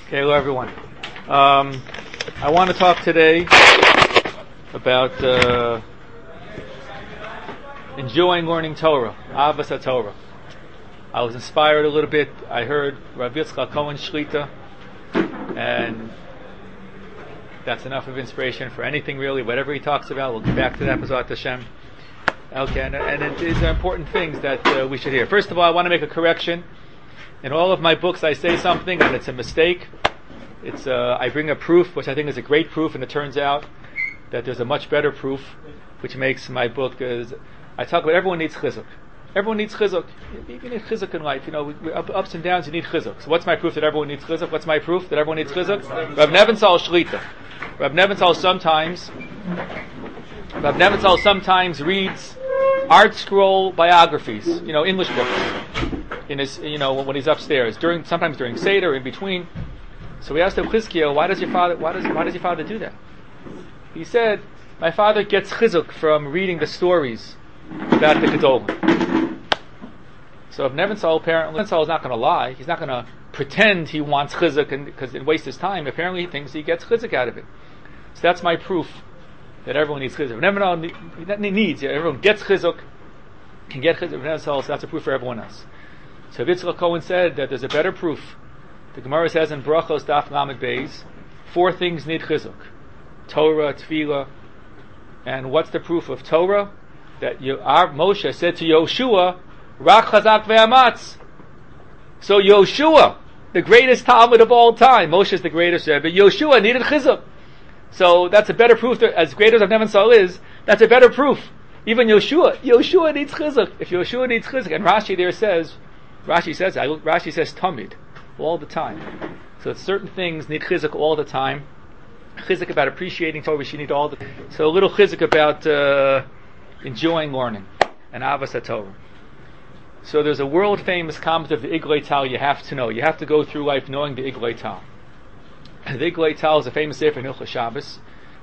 Okay, hello everyone. I want to talk today about enjoying learning Torah, Avas HaTorah. I was inspired a little bit. I heard Rav Yitzchak Cohen Shlita, and that's enough of inspiration for anything really. Whatever he talks about, we'll get back to that, B'ezrat Hashem. Okay, and these are important things that we should hear. First of all, I want to make a correction. In all of my books, I say something and it's a mistake. I bring a proof, which I think is a great proof, and it turns out that there's a much better proof, which makes my book I talk about everyone needs chizuk. Everyone needs chizuk. You need chizuk in life. Ups and downs, you need chizuk. So what's my proof that everyone needs chizuk? What's my proof that everyone needs chizuk? Rav Nebenzahl Shlita. Rav Nebenzahl sometimes reads art scroll biographies, English books. In his, when he's upstairs, sometimes during Seder, in between. So we asked him, Chizkiel, why does your father do that? He said, my father gets chizuk from reading the stories about the Gedolim. So if Nebenzahl apparently is not going to lie, he's not going to pretend he wants chizuk because it wastes his time. Apparently he thinks he gets chizuk out of it. So that's my proof that everyone needs chizuk. Everyone gets chizuk, can get chizuk. Nebenzahl, so that's a proof for everyone else. So Yitzchak Cohen said that there's a better proof. The Gemara says in Brachos Daf Lamed Beis, 4 things need chizuk: Torah, Tefillah, and what's the proof of Torah? That Moshe said to Yoshua, Rak Chazak ve'amatz. So Yoshua, the greatest Talmud of all time, Moshe is the greatest Rebbe, Yoshua needed chizuk. So that's a better proof. As great as Nebenzahl is, that's a better proof. Even Yoshua needs chizuk. If Yoshua needs chizuk, and Rashi says tamid, all the time. So certain things need chizuk all the time. Chizuk about appreciating Torah, we need all the. So a little chizuk about enjoying learning and Avas HaTorah. So there's a world famous comment of the Iglei Tal you have to know. You have to go through life knowing the Iglei Tal. And the Iglei Tal is a famous sefer in Hilchos Shabbos,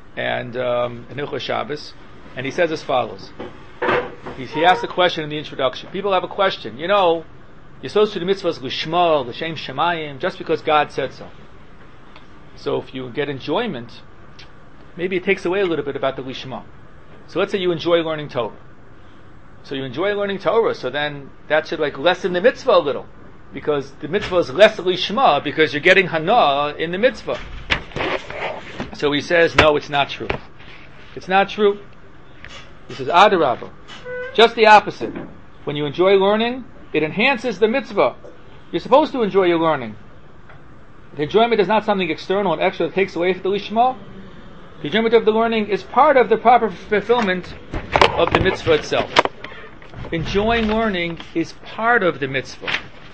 and he says as follows. He asks a question in the introduction. People have a question. You're supposed to do the mitzvahs l'shma, l'shem shemayim, just because God said so. So if you get enjoyment, maybe it takes away a little bit about the lishma. So let's say you enjoy learning Torah. So you enjoy learning Torah, so then that should lessen the mitzvah a little. Because the mitzvah is less lishma, because you're getting hana in the mitzvah. So he says, no, it's not true. It's not true. He says, Adarabah. Just the opposite. When you enjoy learning, it enhances the mitzvah. You're supposed to enjoy your learning. The enjoyment is not something external and extra that takes away from the lishma. The enjoyment of the learning is part of the proper fulfillment of the mitzvah itself. Enjoying learning is part of the mitzvah.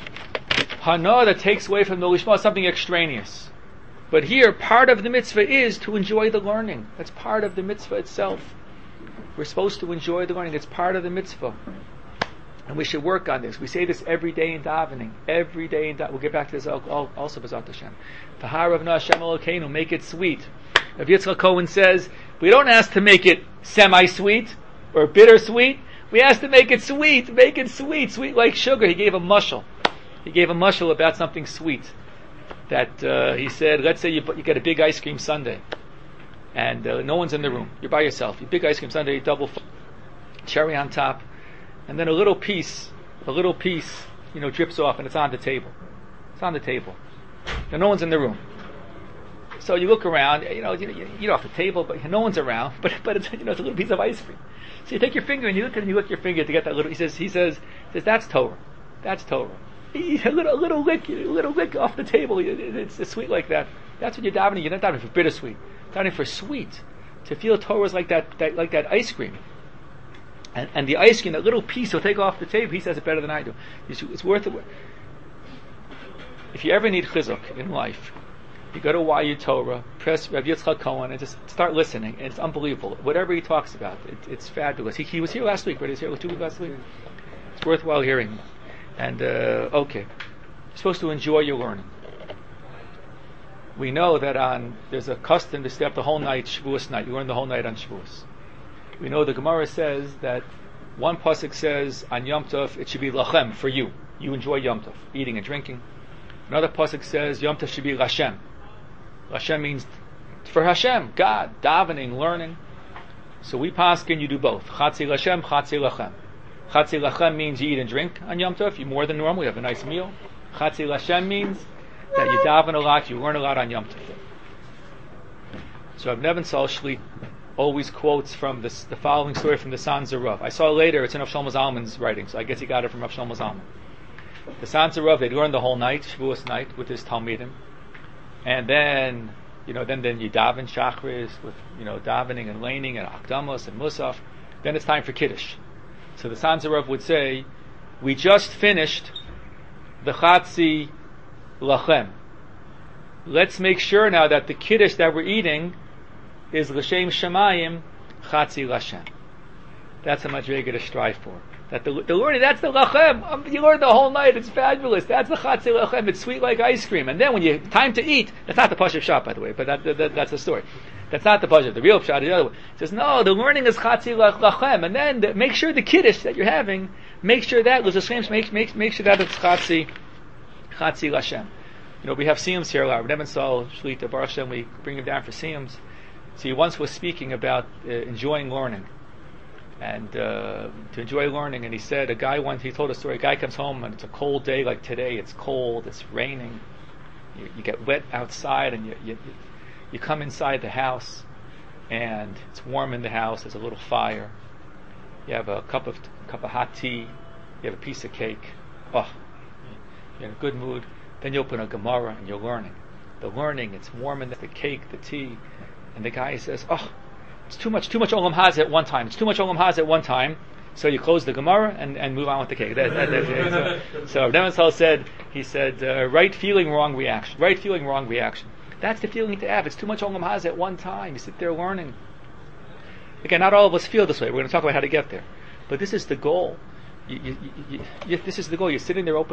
Hana that takes away from the lishma is something extraneous. But here, part of the mitzvah is to enjoy the learning. That's part of the mitzvah itself. We're supposed to enjoy the learning. It's part of the mitzvah. And we should work on this. We say this every day in davening. Every day in davening. We'll get back to this also, B'ezrat Hashem. Taharav na Hashem Elokeinu, make it sweet. Rav Yitzchak Cohen says, we don't ask to make it semi-sweet or bittersweet. We ask to make it sweet. Make it sweet. Sweet like sugar. He gave a mushal. About something sweet. That he said, let's say you get a big ice cream sundae. And no one's in the room. You're by yourself. You big ice cream sundae, double cherry on top. And then a little piece, drips off, and it's on the table. Now no one's in the room. So you look around, you eat off the table, but no one's around. But it's it's a little piece of ice cream. So you take your finger and you lick your finger to get that little. He says that's Torah. That's Torah. A little lick off the table. It's sweet like that. That's what you're davening. You're not davening for bittersweet. You're davening for sweet. To feel Torah is like that ice cream. And the ice cream, that little piece he'll take off the table, he says it better than I do. It's worth it. If you ever need chizuk in life, you go to YU Torah, press Rav Yitzchak Cohen, and just start listening. And it's unbelievable. Whatever he talks about, it's fabulous. He was here last week, but he was here 2 weeks last week. It's worthwhile hearing him. And, okay. You're supposed to enjoy your learning. We know that there's a custom to stay up the whole night, Shavuos night. You learn the whole night on Shavuos. We know the Gemara says that one pasuk says on Yom Tov it should be lachem for you. You enjoy Yom Tov, eating and drinking. Another pasuk says Yom Tov should be Lashem. Lashem means for Hashem, God, davening, learning. So we paskin, you do both. Chatzi Lashem, Chatzi Lachem. Chatzi Lachem means you eat and drink on Yom Tov. You more than normal. You have a nice meal. Chatzi Lashem means that you daven a lot, you learn a lot on Yom Tov. So Rav Nebenzahl Shlit always quotes from the following story from the Sanzer Rav. I saw later it's in Rav Shlomo Zalman's writing, so I guess he got it from Rav Shlomo Zalman. The Sanzer Rav, they learned the whole night, Shavuos night, with his Talmidim, and then you daven Shachris with davening and laning and Akdamos and Musaf. Then it's time for Kiddush. So the Sanzer Rav would say, we just finished the Chatzi Lachem. Let's make sure now that the Kiddush that we're eating is L'Shem Shemayim Chatzi Lashem. That's a madrega to strive for. That the learning, that's the Lachem. You learn the whole night, it's fabulous. That's the Chatzi Lachem. It's sweet like ice cream. And then when you time to eat, that's not the Pashup Shot, by the way, but that's the story. That's not the Pashup. The real Shot is the other one. It says, no, the learning is Chatzi Lachem. And then make sure the Kiddush that you're having, make sure that make sure that it's Chatzi Lashem. We have Siyums here, Rav Nebenzahl Shlita Baruch Hashem, we bring him down for Siyums. So he once was speaking about enjoying learning and to enjoy learning, and he said he told a story. A guy comes home and it's a cold day like today. It's cold. It's raining. You get wet outside, and you come inside the house, and it's warm in the house. There's a little fire. You have a cup of hot tea. You have a piece of cake. Oh, you're in a good mood. Then you open a Gemara and you're learning. The learning, it's warm in the cake, the tea. And the guy says, oh, it's too much Olam Haz at one time. It's too much Olam Haz at one time. So you close the Gemara and move on with the cake. So Rav Nebenzahl said, right feeling, wrong reaction. Right feeling, wrong reaction. That's the feeling to have. It's too much Olam Haz at one time. You sit there learning. Again, not all of us feel this way. We're going to talk about how to get there. But this is the goal. This is the goal. You're sitting there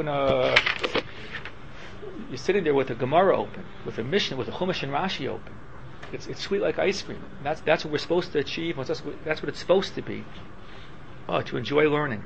You're sitting there with a Gemara open, with a Mishnah, with a Chumash and Rashi open. It's sweet like ice cream. That's what we're supposed to achieve. That's what it's supposed to be. To enjoy learning.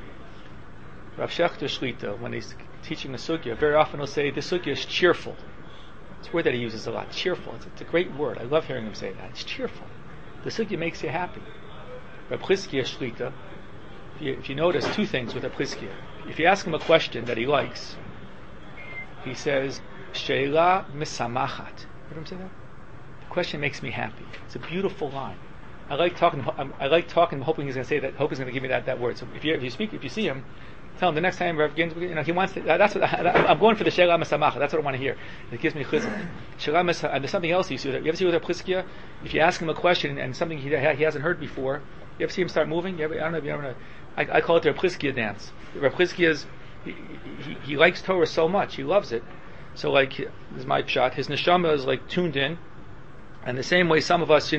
Rav Shechter Shlita, when he's teaching a sugya, very often he'll say the sugya is cheerful. It's a word that he uses a lot. Cheerful. It's a great word. I love hearing him say that. It's cheerful. The sugya makes you happy. Rav Chizkiya Shlita, if you notice two things with Rav Chizkiya. If you ask him a question that he likes, he says, Sheila misamachat. Heard him say that? The question makes me happy. It's a beautiful line. I like talking, hoping he's going to say that, hope he's going to give me that word. So if you see him, tell him the next time Rav begins, he wants to, I'm going for the Sheila misamachat. That's what I want to hear. It gives me chizuk. Sheila misamachat, and there's something else you see. You ever see with Rav Chizkiya? If you ask him a question and something he hasn't heard before, you ever see him start moving? I don't know if you ever know. I call it the Rav Chizkiya dance. Rav Chizkiya's, he likes Torah so much, he loves it. So like, this is my shot, his neshama is like tuned in, and the same way some of us,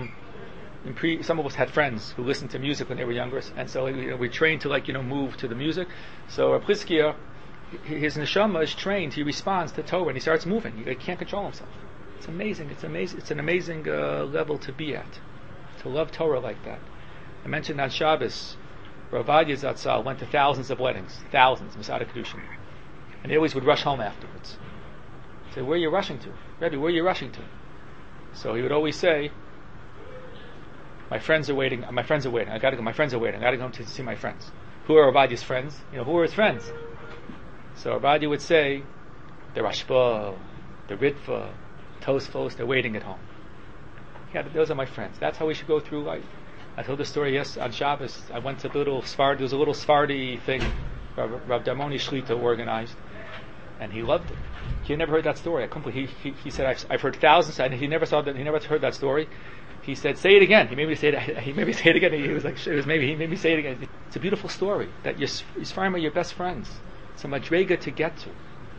some of us had friends who listened to music when they were younger, and so we trained to move to the music. So Rav Chizkiya, his neshama is trained, he responds to Torah and he starts moving. He can't control himself. It's amazing. It's an amazing level to be at, to love Torah like that. I mentioned on Shabbos, Rav Ovadia Zatzal went to thousands of weddings, Masada Kedushin, and he always would rush home afterwards. Say, where are you rushing to? Rebbe, where are you rushing to? So he would always say, my friends are waiting, I gotta go, my friends are waiting, I gotta go to see my friends. Who are Rav Ovadia's friends? Who are his friends? So Rav Ovadia would say, the Rashba, the Ritva, Tosfos, they're waiting at home. Yeah, those are my friends. That's how we should go through life. I told the story on Shabbos. I went to there was a little Sephardi thing Rav Darmoni Shlita organized, and he loved it. He had never heard that story. He said, I've heard thousands, and he never heard that story. He said, say it again. He made me say it again. He was like, he made me say it again. It's a beautiful story that you're Sfarim are your best friends. It's a madrega to get to.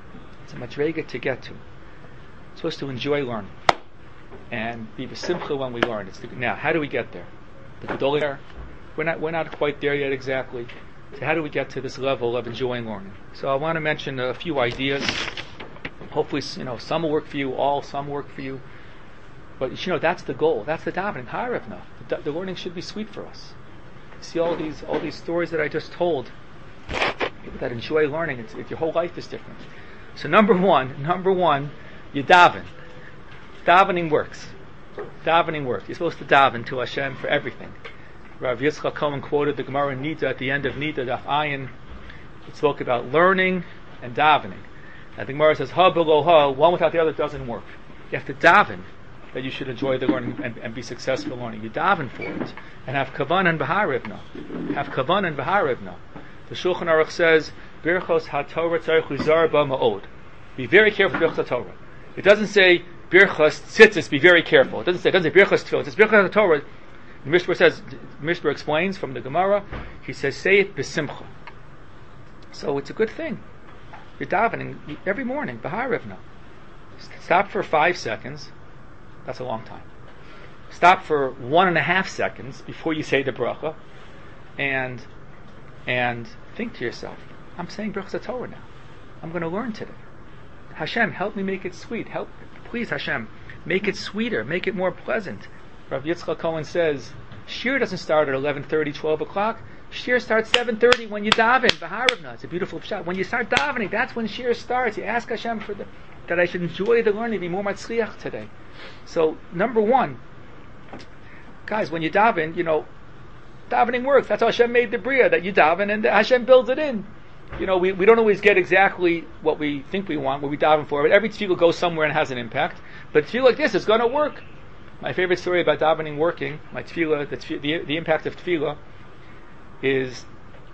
You're supposed to enjoy learning and be b'simcha when we learn. Now, how do we get there? The Gedolei, we're not quite there yet exactly. So how do we get to this level of enjoying learning? So I want to mention a few ideas. Hopefully, some will work for you, some work for you. But that's the goal. That's the davening. Harevna. The learning should be sweet for us. You see all these stories that I just told. People that enjoy learning, your whole life is different. So number one, you daven. Davening works. You're supposed to daven to Hashem for everything. Rav Yitzchak Cohen quoted the Gemara in Nida at the end of Nida, Daf Ayin. It spoke about learning and davening. And the Gemara says, ha below ha, one without the other doesn't work. You have to daven that you should enjoy the learning and be successful learning. You daven for it. And have kavan and b'harivna. The Shulchan Aruch says, Birchos HaTorah tzarich lizar ba ma'od. Be very careful with Birchos HaTorah. It doesn't say, Birchos tzitzis, be very careful. It doesn't say Birchos tefillah. It says Birchos HaTorah. The Mishra explains from the Gemara, he says, say it b'simcha. So it's a good thing. You're davening every morning, b'harivna. Stop for 5 seconds. That's a long time. Stop for 1.5 seconds before you say the bracha, and think to yourself, I'm saying Birchos HaTorah now. I'm going to learn today. Hashem, help me make it sweet. Please, Hashem, make it sweeter, make it more pleasant. Rav Yitzchak Cohen says, Shir doesn't start at 11:30, 12 o'clock. Shir starts 7:30 when you daven. B'harivna. It's a beautiful shot. When you start davening, that's when Shir starts. You ask Hashem that I should enjoy the learning, be more matzliach today. So, number one, guys, when you daven, davening works. That's how Hashem made the Bria, that you daven and Hashem builds it in. We don't always get exactly what we think we want, what we daven for, but every tefillah goes somewhere and has an impact. But tefillah like this is going to work. My favorite story about davening working, my tefillah, the impact of tefillah, is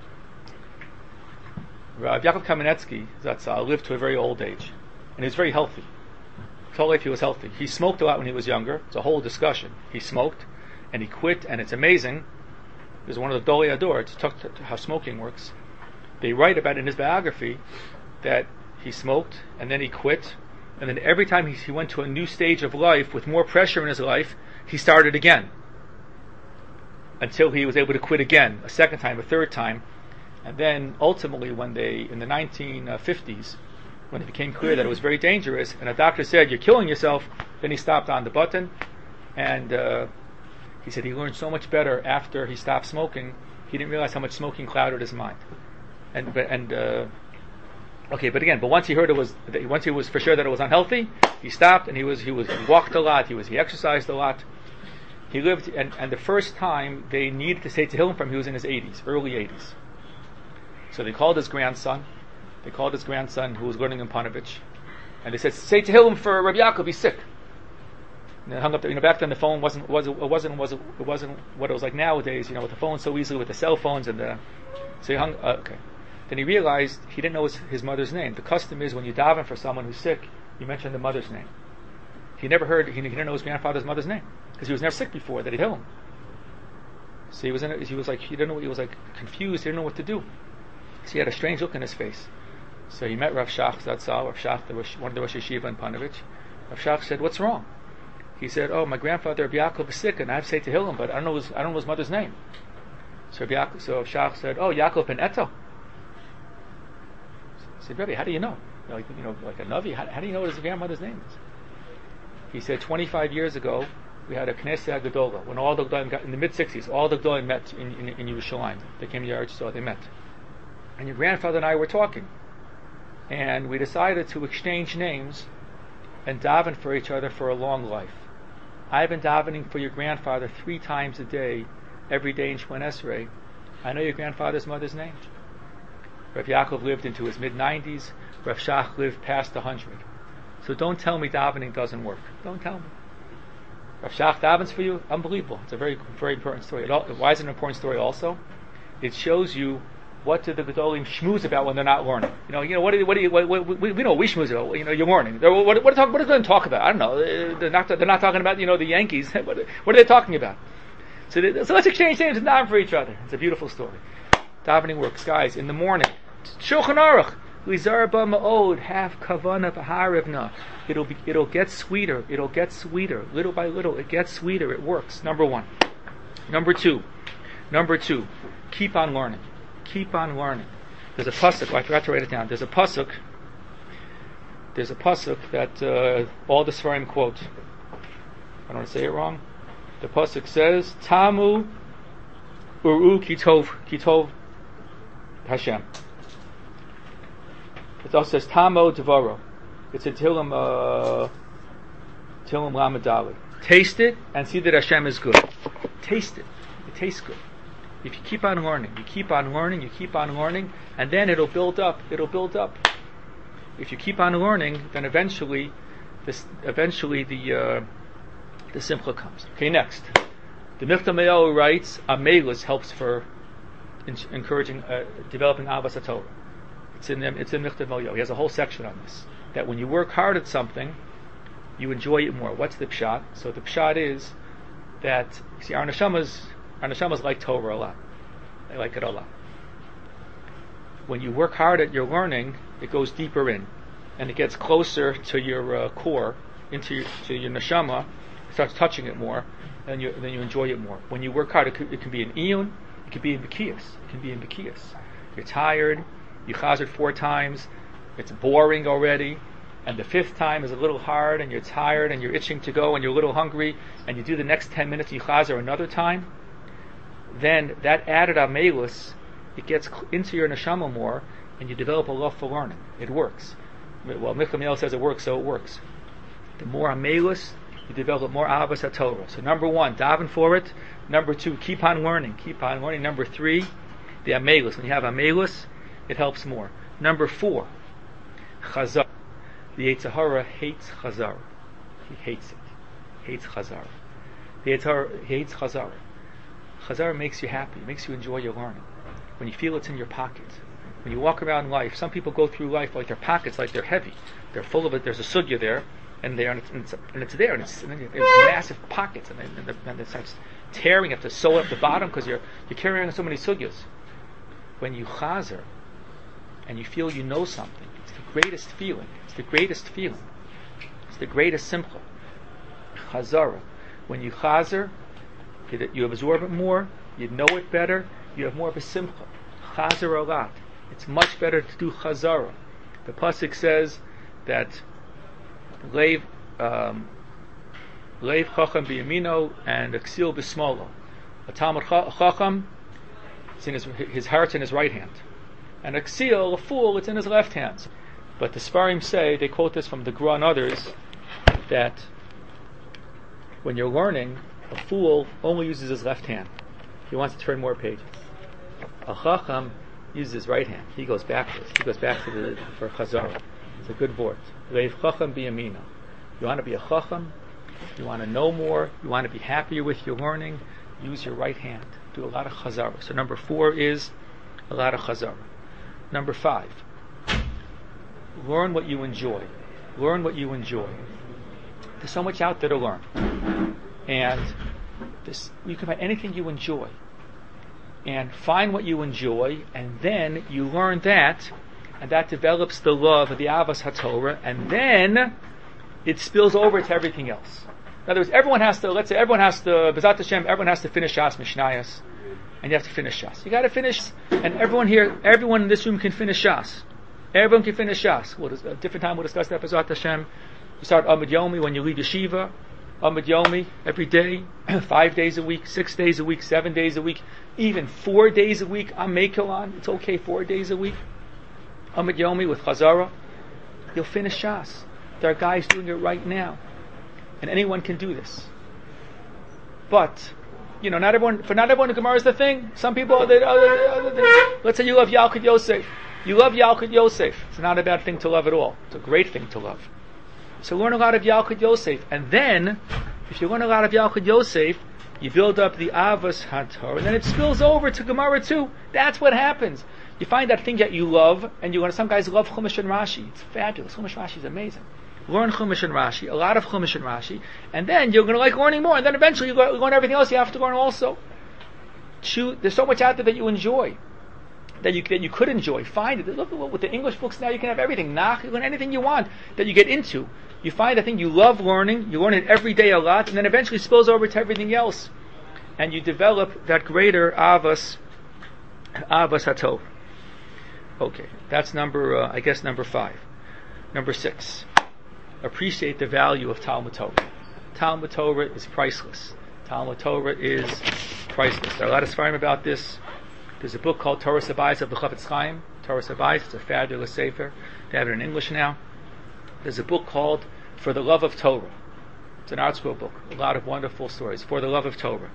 Rav Yaakov Kamenetsky Zatzal lived to a very old age, and he was very healthy. His whole life he was healthy. He smoked a lot when he was younger. It's a whole discussion. He smoked, and he quit, and it's amazing. It was one of the Dolei Ador. It's talked how smoking works. They write about in his biography that he smoked, and then he quit, and then every time he went to a new stage of life with more pressure in his life, he started again. Until he was able to quit again, a second time, a third time. And then ultimately in the 1950s, when it became clear that it was very dangerous, and a doctor said, you're killing yourself, then he stopped on the button, and he said he learned so much better after he stopped smoking. He didn't realize how much smoking clouded his mind. But once he was for sure that it was unhealthy, he stopped, and he walked a lot, he exercised a lot. He lived, and the first time they needed to say Tehillim from him, he was in his 80s, early 80s. So they called his grandson, who was learning in Panovich, and they said, say Tehillim for Rabbi Yaakov, he's sick. And they hung up. Back then the phone wasn't what it was like nowadays. With the phone so easily, with the cell phones and the. So he hung. Okay. Then he realized he didn't know his mother's name. The custom is when you daven for someone who's sick, you mention the mother's name. He never heard. He didn't know his grandfather's mother's name because he was never sick before. That he'd heal him. So he was confused. He didn't know what to do. So he had a strange look in his face. So he met Rav Shach Zatzal. Rav Shach, one of the Rosh Yeshiva in Panovich. Rav Shach said, "What's wrong?" He said, "Oh, my grandfather Rabbi Yaakov is sick, and I have to say to heal him, but I don't know his mother's name." So Rav Shach said, "Oh, Yaakov ben Eto." He said, "Rebbe, how do you know? Like a Navi, how do you know what his grandmother's name is?" He said, 25 years ago, we had a Knesset Gedola, when all the Gedolim got, in the mid-60s, all the Gedolim met in Yerushalayim. They came to Eretz Yisrael, they met. And your grandfather and I were talking. And we decided to exchange names and daven for each other for a long life. I've been davening for your grandfather 3 times a day, every day in Shemon Esrei. I know your grandfather's mother's name. Rav Yaakov lived into his mid-90s. Rav Shach lived past 100. So don't tell me davening doesn't work. Don't tell me. Rav Shach davens for you? Unbelievable. It's a very, very important story. Why is it an important story also? It shows you what do the Gedolim schmooze about when they're not learning. We know what we schmooze about. You're learning. What are they talk about? I don't know. They're not talking about the Yankees. What are they talking about? So let's exchange names and daven for each other. It's a beautiful story. Davening works, guys. In the morning, Shulchan Aruch, Lizar ba ma'od, have kavana b'harivna. It'll get sweeter. It'll get sweeter. Little by little, it gets sweeter. It works. Number 1. Number two. Keep on learning. Keep on learning. There's a pasuk. I forgot to write it down. There's a pasuk that all the Sfarim quote. I don't want to say it wrong. The pasuk says, "Tamu uru kitov Hashem." It also says Tamo Devoro. It's in Tehillim Lamed Daled. Taste it and see that Hashem is good. Taste it. It tastes good. If you keep on learning, you keep on learning, and then it'll build up. If you keep on learning, then eventually the simcha comes. Okay, next. The Michtav Me'il writes, Amelus helps for encouraging, developing Avas HaTorah. It's in Michtav Me'il. He has a whole section on this. That when you work hard at something, you enjoy it more. What's the pshat? So the pshat is that, you see, our neshamas like Torah a lot. They like it a lot. When you work hard at your learning, it goes deeper in, and it gets closer to your core, to your neshama. It starts touching it more, and then you enjoy it more. When you work hard, it can be in iyun, it can be in bekiyas. You're tired, you chazer 4 times, it's boring already, and the 5th time is a little hard, and you're tired, and you're itching to go, and you're a little hungry, and you do the next 10 minutes, and you chazer another time. Then that added amelus, it gets into your neshama more, and you develop a love for learning. It works. Well, Michtav Me'il says it works, so it works. The more amelus, you develop more avas HaTorah. So number 1, daven for it. Number 2, keep on learning. Number 3, the amelus. When you have amelus, it helps more. Number 4, chazar. The Yetzer Hara hates chazar. He hates it. Hates chazar. The Yetzer Hara hates chazar. Chazar makes you happy, makes you enjoy your learning. When you feel it's in your pocket. When you walk around life, some people go through life like their pockets, like they're heavy. They're full of it. There's a sugya there, and it's there, and it's massive pockets, and it starts tearing. You have to sew up the bottom because you're carrying so many sugyas. When you chazer, and you feel you know something, it's the greatest feeling. It's the greatest simcha. Chazara. When you chazer, you absorb it more, you know it better, you have more of a simcha. Chazer a lot. It's much better to do chazara. The pasuk says that leiv chacham biyamino and aksil b'smolo. A talmid chacham, it's in his heart's in his right hand, and aksil, a fool, it's in his left hand. But the Sfarim say, they quote this from the Gra and others, that when you're learning, a fool only uses his left hand. He wants to turn more pages. A chacham uses his right hand. He goes backwards. He goes back for chazara. It's a good word. Leiv chacham biyamino. You want to be a chacham. You want to know more. You want to be happier with your learning. Use your right hand. Do a lot of chazara. So number 4 is a lot of chazara. Number 5. Learn what you enjoy. There's so much out there to learn. And you can find anything you enjoy. And find what you enjoy, and then you learn that, and that develops the love of the Avas HaTorah, and it spills over to everything else. In other words, everyone has to B'ezat Hashem, everyone has to finish Shas Mishnayos, and you have to finish Shas. You got to finish, and everyone in this room can finish Shas. Everyone can finish Shas. A different time we'll discuss that, B'ezat Hashem. You start Amud Yomi when you leave yeshiva. Amud Yomi every day, 5 days a week, 6 days a week, 7 days a week, even 4 days a week. I'm Mekelon. It's okay, 4 days a week. Amud Yomi with Chazara. You'll finish Shas. There are guys doing it right now, and anyone can do this. But not everyone. For not everyone, the Gemara is the thing. Some people other things. Let's say you love Yalkut Yosef. You love Yalkut Yosef. It's not a bad thing to love at all. It's a great thing to love. So learn a lot of Yalkut Yosef, and then, if you learn a lot of Yalkut Yosef, you build up the Avas HaTorah, and then it spills over to Gemara too. That's what happens. You find that thing that you love, and some guys love Chumash and Rashi. It's fabulous. Chumash and Rashi is amazing. Learn Chumash and Rashi, a lot of Chumash and Rashi, and then you're going to like learning more, and then eventually you learn everything else you have to learn also. There's so much out there that you enjoy, that you could enjoy. Find it. Look with the English books now, you can have everything. Nach, you learn anything you want that you get into. You find a thing you love learning, you learn it every day a lot, and then eventually spills over to everything else. And you develop that greater Avas HaTorah. Okay, that's number 5. Number 6. Appreciate the value of Talmud Torah. Talmud Torah is priceless. Talmud Torah is priceless. There are a lot of Sfarim about this. There's a book called Torah Sabayis of the Chafetz Chaim. Torah Sabais. It's a fabulous sefer. They have it in English now. There's a book called For the Love of Torah. It's an art school book. A lot of wonderful stories. For the Love of Torah.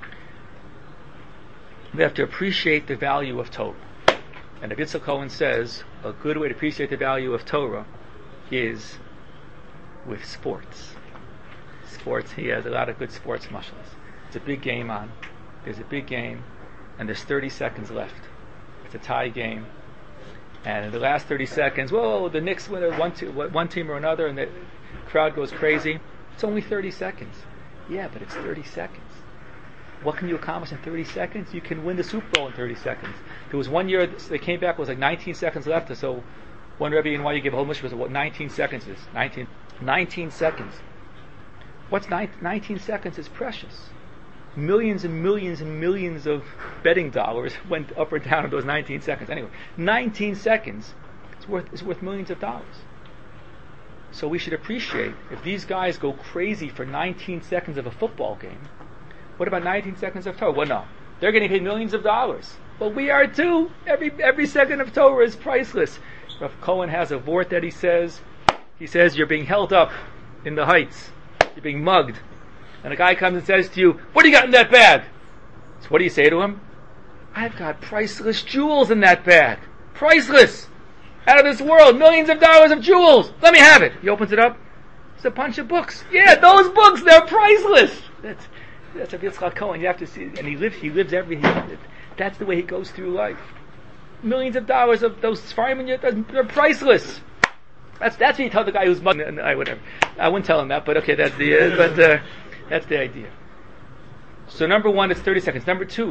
We have to appreciate the value of Torah. And the Yitzchak Cohen says a good way to appreciate the value of Torah is with sports. Sports, he has a lot of good sports mushals. It's a big game on. There's a big game, and there's 30 seconds left. It's a tie game. And in the last 30 seconds, whoa, the Knicks win one team or another, and the crowd goes crazy. It's only 30 seconds. Yeah, but it's 30 seconds. What can you accomplish in 30 seconds? You can win the Super Bowl in 30 seconds. There was one year they came back, it was like 19 seconds left, so one Rebbe in why you gave a whole mission was what 19 seconds is. 19 seconds. What's 19 seconds is precious. Millions and millions and millions of betting dollars went up or down in those 19 seconds. Anyway, 19 seconds is worth millions of dollars. So we should appreciate if these guys go crazy for 19 seconds of a football game. What about 19 seconds of Torah? Well, no. They're getting paid millions of dollars. But we are too. Every second of Torah is priceless. Rav Cohen has a vort that he says, you're being held up in the heights. You're being mugged. And a guy comes and says to you, what do you got in that bag? So what do you say to him? I've got priceless jewels in that bag. Priceless! Out of this world, millions of dollars of jewels. Let me have it. He opens it up. It's a bunch of books. Yeah, those books, they're priceless. That's a Yitzchak Cohen. You have to see, and he lives everything. That's the way he goes through life. Millions of dollars of those Sfarim, they're priceless. That's what you tell the guy who's mugging. Whatever. I wouldn't tell him that, but okay, that's the idea. So number one, it's 30 seconds. Number two.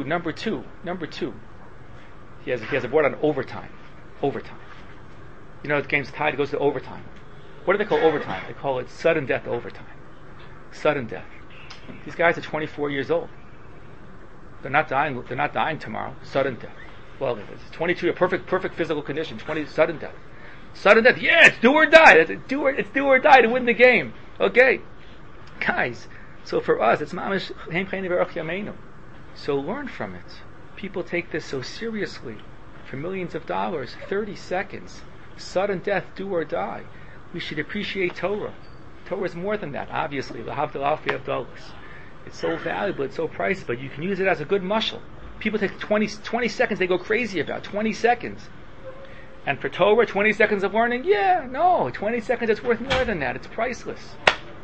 He has a board on overtime. Overtime. You know, the game's tied. It goes to overtime. What do they call overtime? They call it sudden death overtime. Sudden death. These guys are 24 years old. They're not dying tomorrow. Sudden death. Well, it's 22, a perfect physical condition. 20, sudden death. Sudden death. Yeah, it's do or die. It's do or die to win the game. Okay, guys. So for us, it's mamish heim chayni v'erach yameinu. So learn from it. People take this so seriously. For millions of dollars, 30 seconds, sudden death, do or die. We should appreciate Torah. Torah is more than that, obviously. It's so valuable, it's so pricey, but you can use it as a good mushal. People take 20 seconds, they go crazy about 20 seconds. And for Torah, 20 seconds of learning, 20 seconds, it's worth more than that. It's priceless.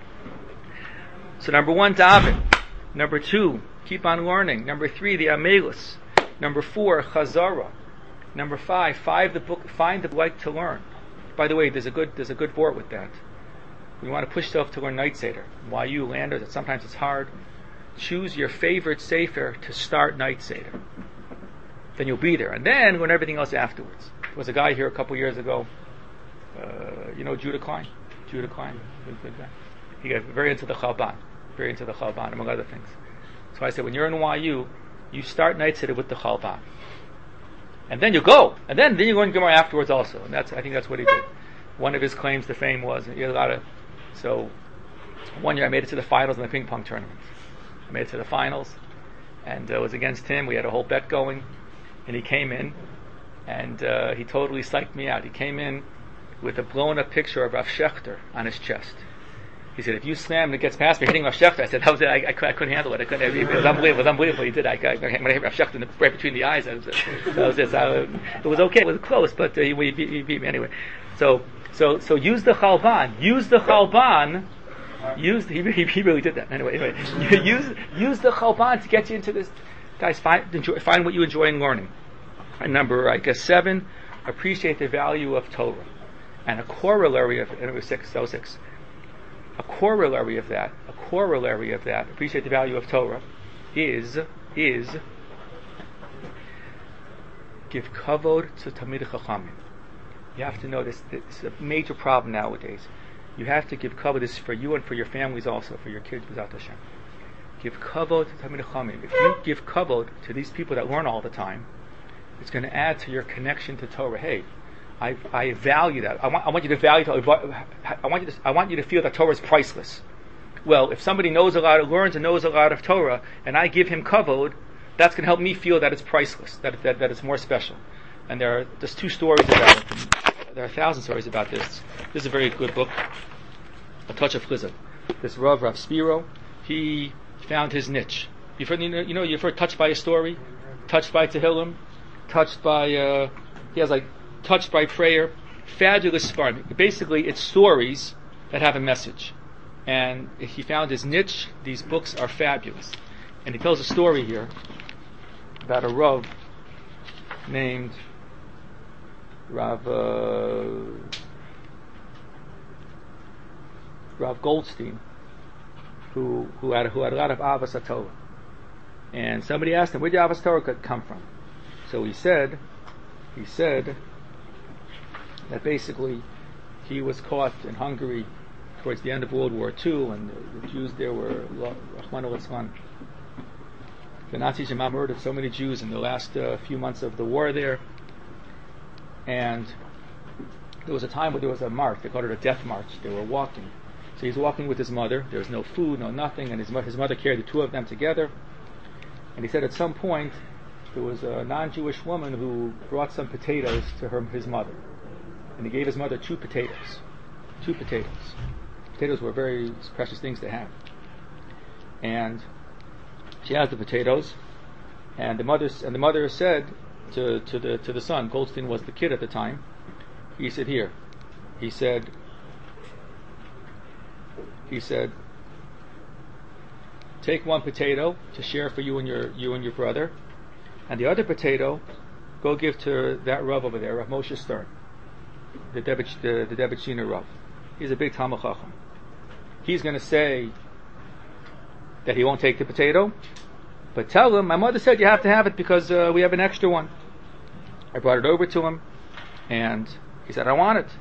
So number one, daven. Number two, keep on learning. Number three, the amelus. Number four, chazara. Number five, find the book like to learn. By the way, there's a good board with that. We want to push yourself to learn Night Seder. While you landers, sometimes it's hard. Choose your favorite sefer to start Night Seder. Then you'll be there. And then learn everything else afterwards. There was a guy here a couple years ago, Judah Klein? Judah Klein, good guy. He got very into the Chalban, among other things. So I said, when you're in YU, you start Night Seder with the Chalban. And then you go. And then you go and Gemara afterwards also. And I think that's what he did. One of his claims to fame was, he had a lot of, so one year I made it to the finals in the ping pong tournament. I made it to the finals, and it was against him. We had a whole bet going, and he came in, and he totally psyched me out. He came in with a blown up picture of Rav Shechter on his chest. He said, if you slam and it gets past me hitting Rav Shechter, I said, that was it. I couldn't handle it. It was unbelievable. He did. When I hit Rav Shechter right between the eyes, it was okay. It was close, but he beat me anyway. So use the Chalban. He really did that. Anyway, use the Chalban to get you into this. Guys, find what you enjoy in learning. And number, 7, appreciate the value of Torah. And a corollary of number 6, a corollary of that, appreciate the value of Torah, is give kavod to Talmidei Chachamim. You have to know this is a major problem nowadays. You have to give kavod. This is for you and for your families also, for your kids, B'ezrat Hashem. Give kavod to Talmidei Chachamim. If you give kavod to these people that learn all the time, it's going to add to your connection to Torah. Hey, I value that. I want you to value Torah. I want you to feel that Torah is priceless. Well, if somebody learns and knows a lot of Torah, and I give him kavod, that's going to help me feel that it's priceless, that it's more special. And there's 2 stories about it. There are 1,000 stories about this. This is a very good book, A Touch of Chizuk. This Rav Spiro, he found his niche. You've heard touched by a story, touched by Tehillim, touched by touched by prayer. Fabulous farm. Basically, it's stories that have a message. And he found his niche. These books are fabulous. And he tells a story here about a Rav named Rav Goldstein, who had a lot of Avos HaTorah. And somebody asked him, where did Avos HaTorah come from? So he said that basically he was caught in Hungary towards the end of World War II, and the Jews there were Rahman al-Islam. The Nazis murdered so many Jews in the last few months of the war there, and there was a time where there was a march. They called it a death march. They were walking. So he's walking with his mother. There was no food, no nothing, and his mother carried the 2 of them together. And he said at some point there was a non-Jewish woman who brought some potatoes to his mother. And he gave his mother 2 potatoes. 2 potatoes. Potatoes were very precious things to have. And she has the potatoes, and the mother said to the son, Goldstein was the kid at the time, he said, here. He said, take 1 potato to share for you and your brother, and the other potato go give to that Rav over there, Rav Moshe Stern, the Debechiner Rav. He's a big Talmid Chacham. He's going to say that he won't take the potato, but tell him, my mother said you have to have it because we have an extra one. I brought it over to him, and he said, I want it.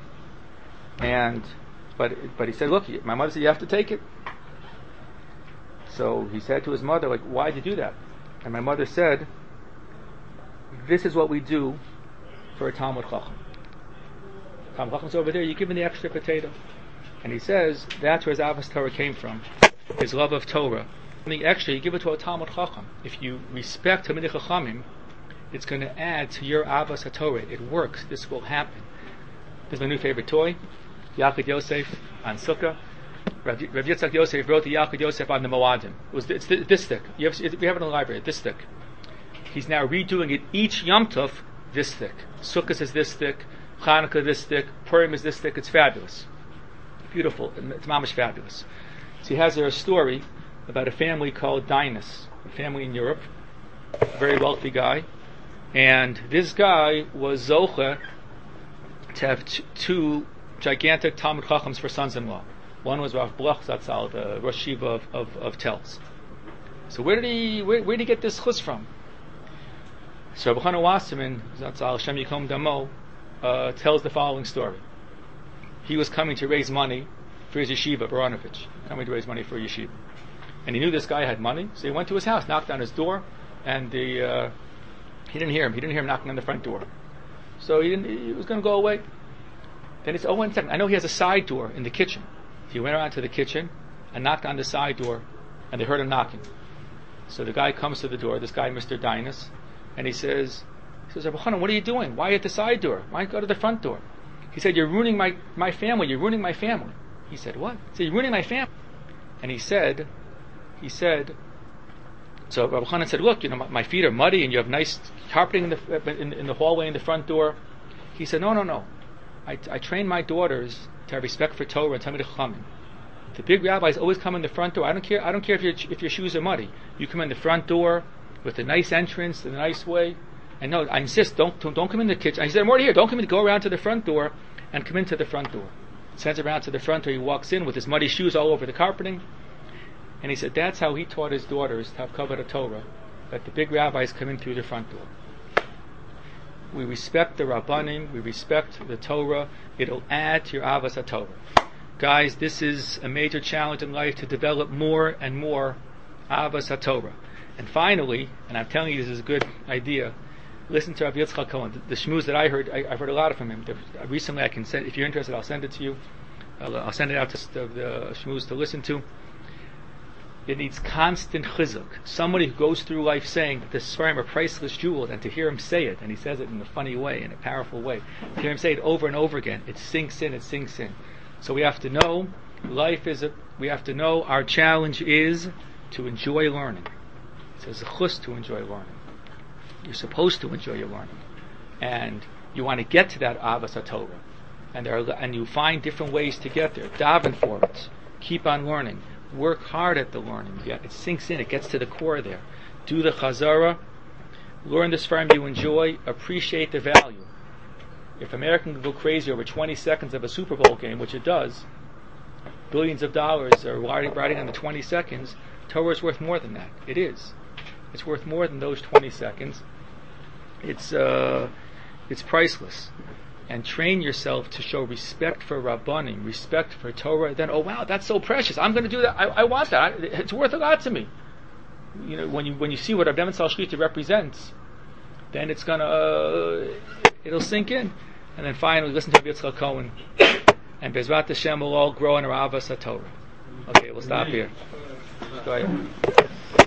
But he said, look, my mother said you have to take it. So he said to his mother, like, why'd you do that? And my mother said, this is what we do for a Talmid Chacham. Talmid Chacham's over there, you give him the extra potato. And he says, that's where his Avos Torah came from, his love of Torah. And the extra, you give it to a Talmid Chacham. If you respect Talmidei Chachamim, it's going to add to your Avos HaTorah. It works. This will happen. This is my new favorite toy, Yalkut Yosef on Sukkah. Rav Yitzchak Yosef wrote the Yalkut Yosef on the Moadim. It's this thick. We have it in the library, this thick. He's now redoing it each Yom Tov this thick. Sukkot is this thick, Chanukah this thick, Purim is this thick. It's fabulous. Beautiful. It's mamish fabulous. So he has there a story about a family called Dinus, a family in Europe, a very wealthy guy, and this guy was zocha to have 2 gigantic Talmid Chachams for sons-in-law. One was Rav Bloch Zatzal, the Rosh Yeshiva of Telz. So where did he get this chus from? So Rabbi Chana Wasserman Zatzal Shem Yikom Damo tells the following story. He was coming to raise money for his yeshiva, Baranovich, coming to raise money for a yeshiva. And he knew this guy had money, so he went to his house, knocked on his door, and he didn't hear him. He didn't hear him knocking on the front door. So he was going to go away. Then he said, 1 second, I know he has a side door in the kitchen. He went around to the kitchen and knocked on the side door, and they heard him knocking. So the guy comes to the door, this guy, Mr. Dinus, and he says, Rabbi Chanan, what are you doing? Why at the side door? Why go to the front door? He said, you're ruining my family. You're ruining my family. He said, what? He said, you're ruining my family. And he said, so Rabbi Chanan said, look, my feet are muddy and you have nice carpeting in the hallway in the front door. He said, no. I train my daughters to have respect for Torah and Talmidei Chachamim. The big rabbis always come in the front door. I don't care if your shoes are muddy. You come in the front door with a nice entrance in a nice way. And no, I insist, don't come in the kitchen. He said, I'm already here. Don't come in. Go around to the front door and come into the front door. Sends around to the front door. He walks in with his muddy shoes all over the carpeting. And he said that's how he taught his daughters to have kavod Torah, that the big rabbis come in through the front door. We respect the Rabbanim, we respect the Torah. It'll add to your Avos HaTorah. Guys, this is a major challenge in life, to develop more and more Avos HaTorah. And finally, and I'm telling you this is a good idea, listen to Rav Yitzchak Cohen. The shmuz that I heard, I've heard a lot from him. Recently I can send, if you're interested, I'll send it to you. I'll send it out to the shmuz to listen to. It needs constant chizuk. Somebody who goes through life saying that the Sfarim are priceless jewels, and to hear him say it, and he says it in a funny way, in a powerful way, to hear him say it over and over again, it sinks in, it sinks in. So we have to know, we have to know our challenge is to enjoy learning. It says a chus to enjoy learning. You're supposed to enjoy your learning. And you want to get to that Avas HaTorah. And you find different ways to get there. Daven for it. Keep on learning. Work hard at the learning. It sinks in. It gets to the core there. Do the chazara. Learn the Sfarim you enjoy. Appreciate the value. If America can go crazy over 20 seconds of a Super Bowl game, which it does, billions of dollars are riding on the 20 seconds, Torah is worth more than that. It is. It's worth more than those 20 seconds. It's priceless. And train yourself to show respect for Rabbanim, respect for Torah. Then, oh wow, that's so precious. I'm going to do that. I want that. It's worth a lot to me. You know, when you see what Rav Nebenzahl Shlita represents, then it'll sink in. And then finally, listen to Rabbi Yitzchak Cohen, and Bezrat Hashem will all grow in our Avas HaTorah. Okay, we'll stop here. Go ahead.